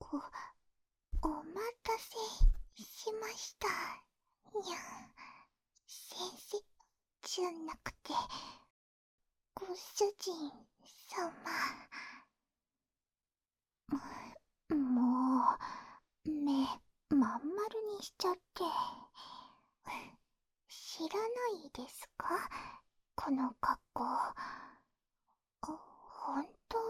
お待たせしました。にゃん。先生じゃなくて、ご主人様。もう、目まん丸にしちゃって。知らないですか、この格好。本当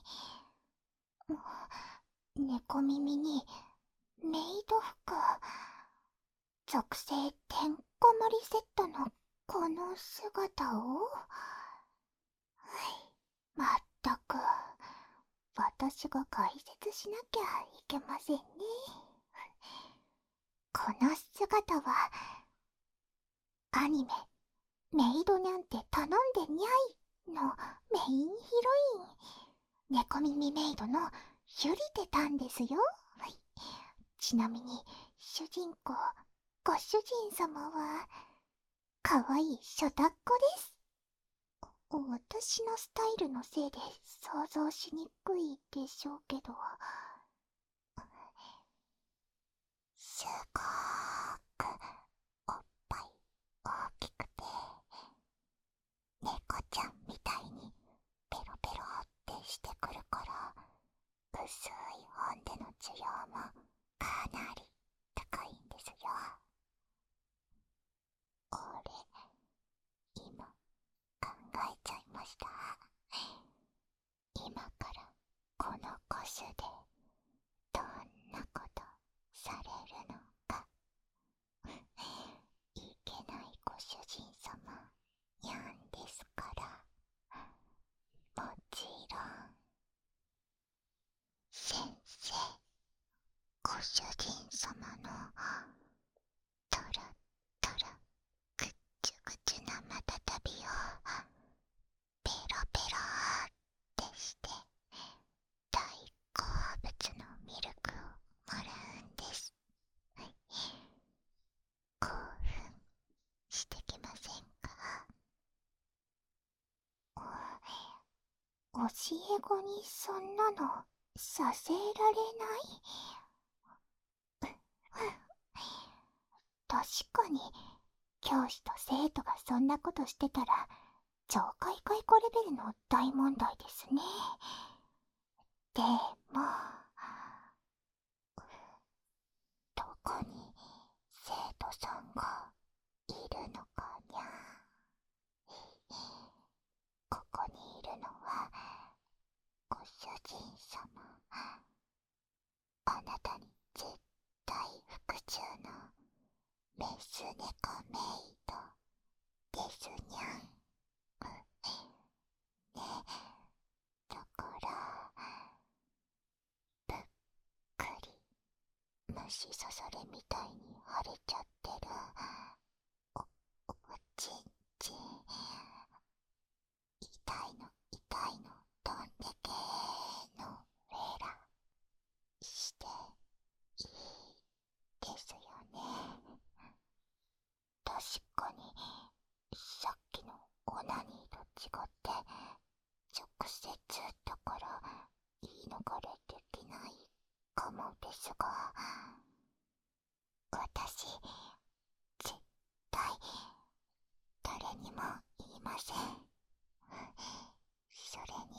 に猫耳にメイド服、属性てんこ盛りセットのこの姿を。まったく、私が解説しなきゃいけませんね。この姿は、アニメメイドなんて頼んでにゃいのメインヒロイン、猫耳メイドのユリテたんですよ。ちなみに主人公、ご主人様はかわいいショタッコです。私のスタイルのせいで想像しにくいでしょうけど、すごーくおっぱい大きくて、猫ちゃんみたいにペロペロってしてくるから、薄い本での需要もかなり高いんですよ。俺、今考えちゃいました。今からこの個種でどんなことされるのか。いけないご主人様にゃんですから。もちろん。先生、ご主人様のトラトラぐっちゅぐちゅなまたたびをペロペロってして大好物のミルクをもらうんです。興奮してきませんか？教え子にそんなのさせられない？確かに教師と生徒がそんなことしてたら懲戒解雇レベルの大問題ですね。でも、どこに生徒さんがいるのかにゃ。ここにいるのはご主人様。あなたに絶対服従のメス猫メイドですにゃん。ね、だからぷっくり虫刺されみたいに腫れちゃってるおちんちん、痛いのどんでけーのフェラしていいですよね。確かにさっきのオナニーと違って直接だから言い逃れできないかもですが、私絶対誰にも言いません。それに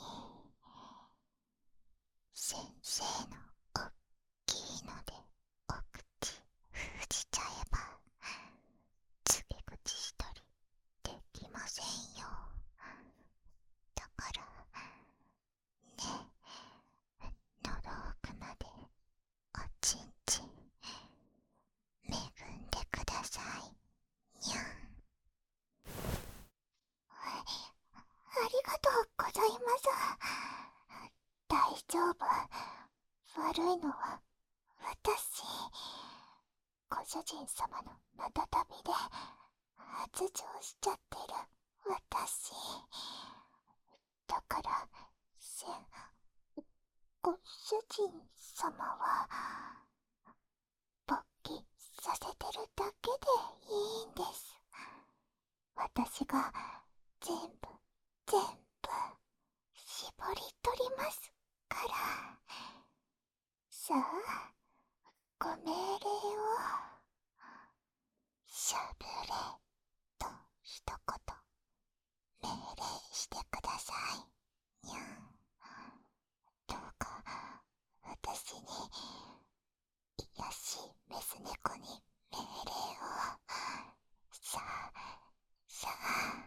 先生のおっきいのでお口封じちゃえば告げ口したりできませんよ。だからね、喉奥までおちんちん恵んでくださいにゃん。ありがとうございます。大丈夫。悪いのは私。ご主人様のまたたびで発情しちゃってる私。だからご主人様は勃起させてるだけでいいんです。私が全部絞り取りますから。 さあ、ご命令を。しゃぶれと一言命令してくださいにゃん。どうか私に、癒やしいメス猫に命令を。さあさあ。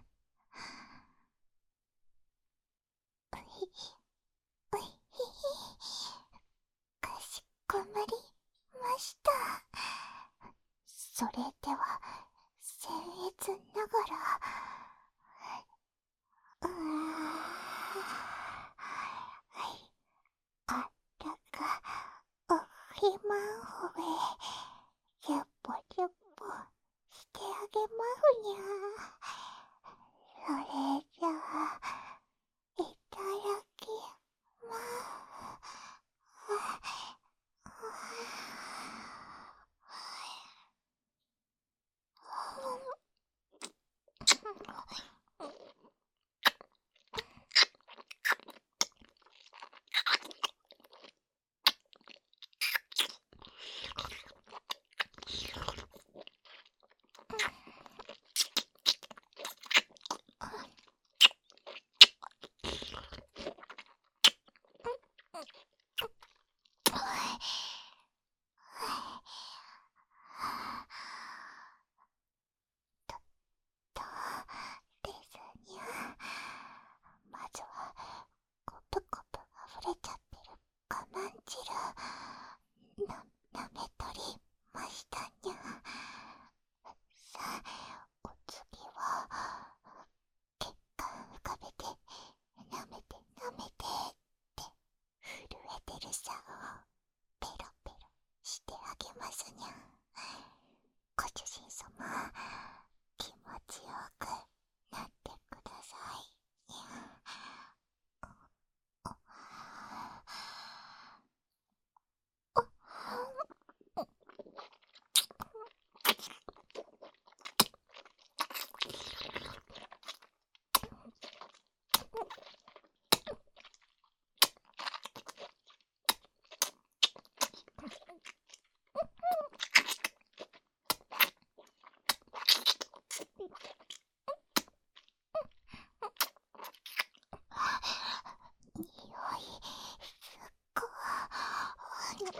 うひうひひ。かしこまりました。それでは僭越ながら、あらがおひまほえ、ゆっぽゆっぽしてあげまふにゃ。それじゃあ、いただきま。どうですにゃ。まずはコプコプ溢れちゃってる我慢汁なめとりましたにゃ。さあ、お次は血管浮かべてなめてなめてって震えてるさをペロペロしてあげますにゃ。ご主人様、気持ちよくなってくださいにゃ。匂いすっごい。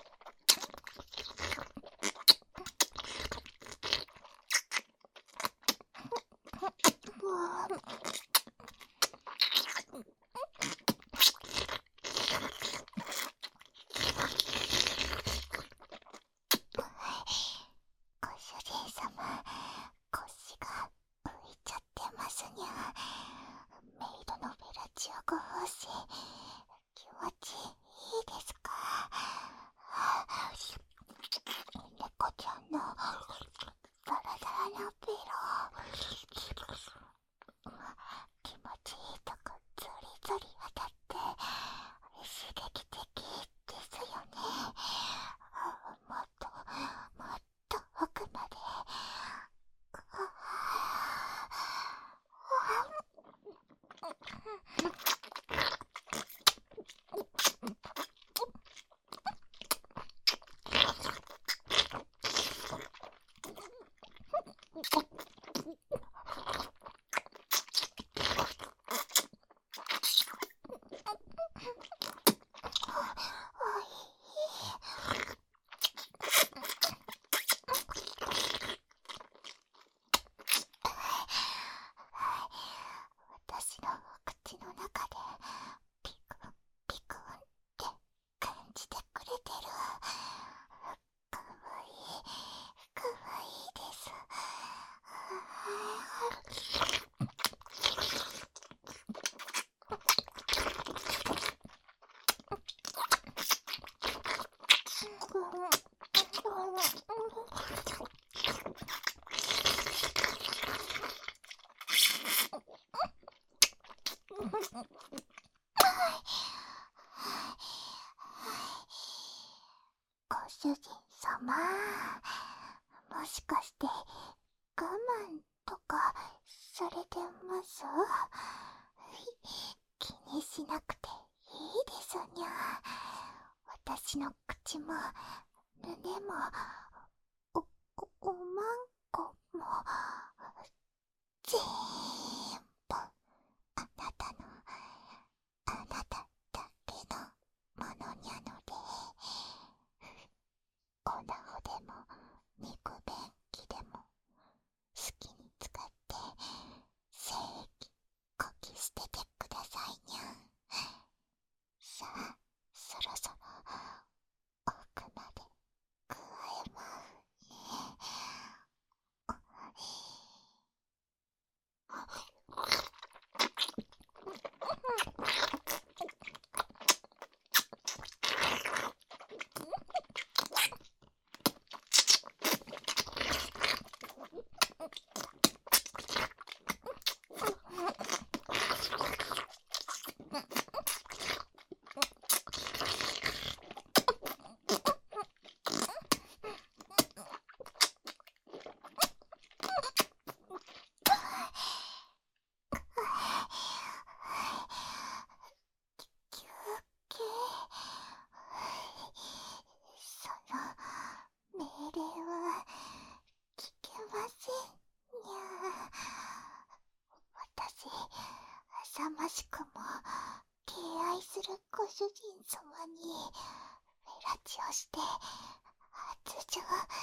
ご主人様、腰が浮いちゃってますにゃ。メイドのベラチオご奉仕、気持ちいいですか。猫ちゃんのザラザラなベロ、気持ちいいとこゾリゾリ当たって刺激的ですよね。もっともっと奥まで。私の口の中でピクンピクンって感じてくれてる。かわいいかわいいです。ご主人様、もしかして我慢とかされてます？気にしなくていいですにゃ。 私の口も胸もおまんこも全部あなたのあなただけのものにゃので、おなほでも肉便器でも好きに使って精液こき捨ててくださいにゃ。さあ、そろそろ奥まで加えます。その命令は聞けませんにゃ。私、浅ましくも敬愛するご主人様にフェラチをして発情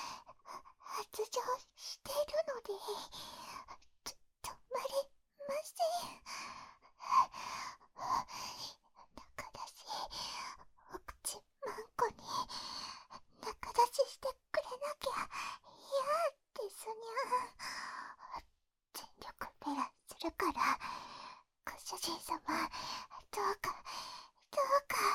してるので止まりません。仲出しお口まんこに仲出ししてくれなきゃ嫌ですにゃ。全力フェラするからご主人様、どうかどうか。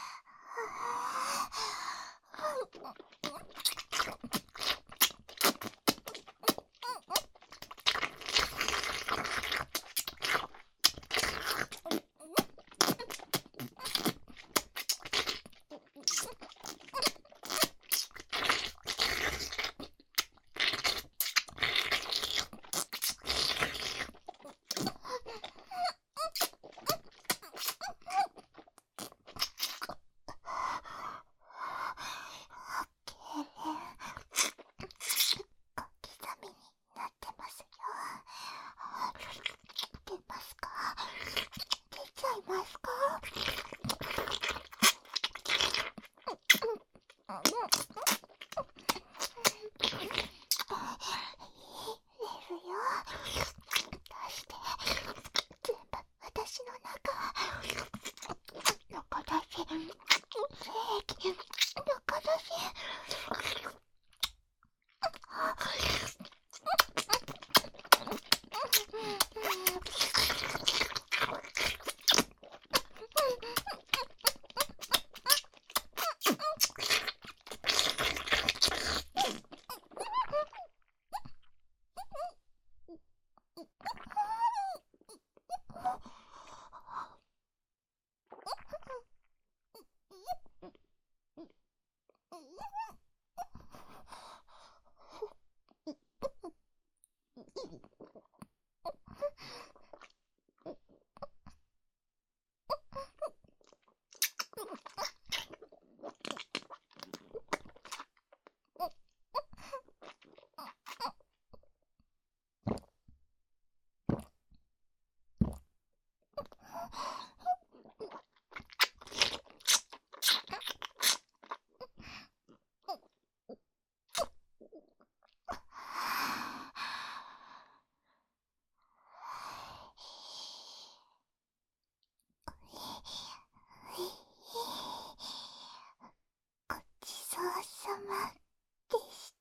ごちそうさまでした。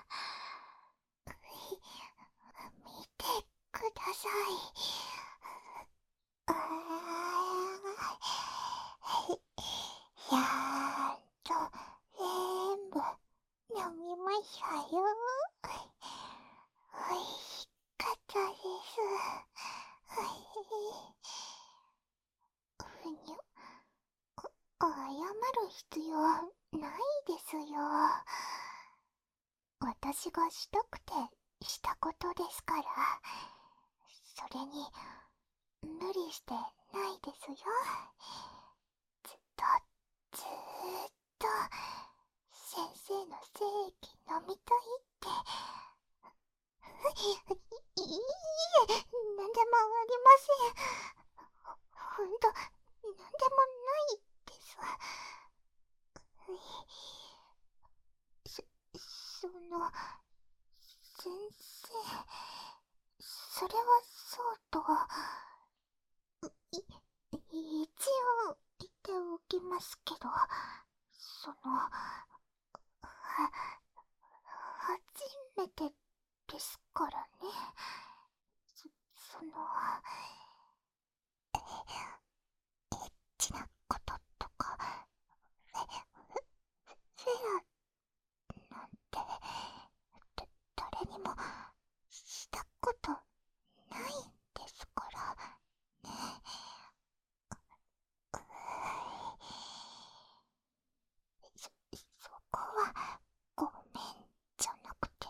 見てください。やーっと全部飲みましたよ。おいしかったです。ふにゅ、謝る必要ないですよ。私がしたくてしたことですから。それに無理してないですよ。ずっとずーっ飲みたいって。いいえ、なんでもありません。ほんと、なんでもないです。その、先生、それはそうと、一応言っておきますけど、初めてですからね。その、エッチなこととか、フェアなんて、誰にもしたことないんですからね。そこはごめんじゃなくて、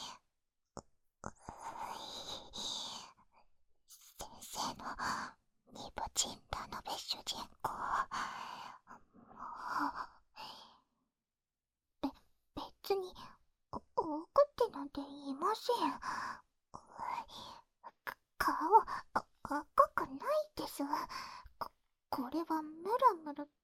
先生のニブチンラノベ主人公、もう、別に怒ってなんていません。顔赤くないです。これはムラムラ